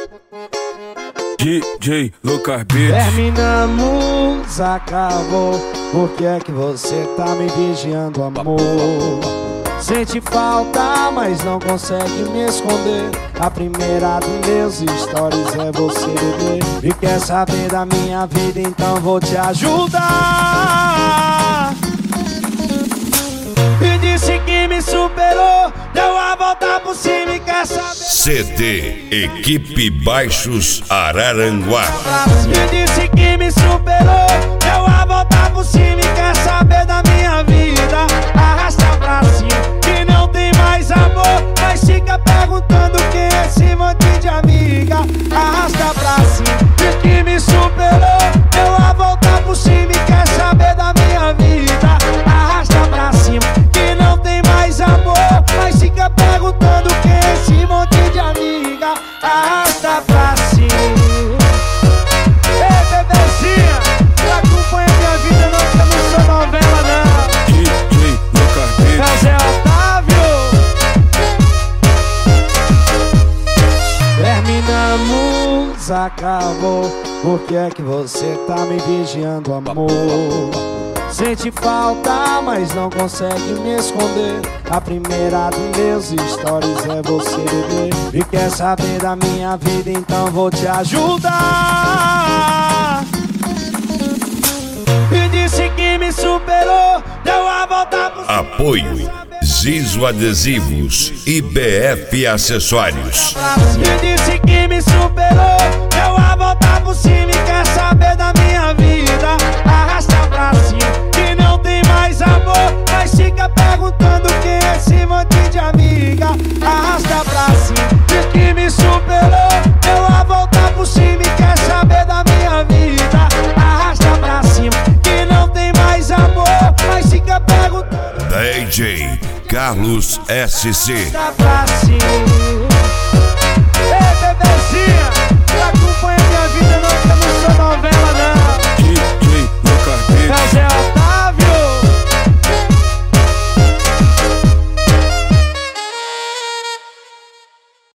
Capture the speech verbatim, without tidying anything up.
D J Lucas Beats. Terminamos, acabou. Por que é que você tá me vigiando, amor? Sente falta, mas não consegue me esconder. A primeira dos meus stories é você, bebê. E quer saber da minha vida, então vou te ajudar. E disse que me superou, deu a volta por cima e quer saber. C D Equipe Baixos Araranguá. E disse que me superou, deu a volta por cima e quer saber da minha vida. Arrasta pra cima, que não tem mais amor, mas fica perguntando quem é esse monte de amiga. Arrasta pra cima, diz que me superou, deu a volta por cima e quer saber da minha vida. Arrasta pra cima, que não tem mais amor, mas fica perguntando quem é esse monte de amiga. Arrasta pra cima. Ei, bebezinha, tu acompanha minha vida, não, que eu não sou novela, não. D J Lucas Beats. É o Zé Otávio. Terminamos, acabou. Por que é que você tá me vigiando, amor? Sente falta, mas não consegue me esconder. A primeira dos meus stories é você, bebê. E quer saber da minha vida, então vou te ajudar. E disse que me superou, deu a volta por cima. Apoio Zizo Adesivos e B F Acessórios. E disse que me superou, deu a volta por cima e quer saber da minha vida. Arrasta pra cima, que não tem mais amor, mas fica perguntando quem é esse monte de amiga. Arrasta pra cima, diz que me superou, deu a volta por cima e quer saber da minha vida. Arrasta pra cima, que não tem mais amor, mas fica perguntando. D J Carlos S C. Arrasta pra cima.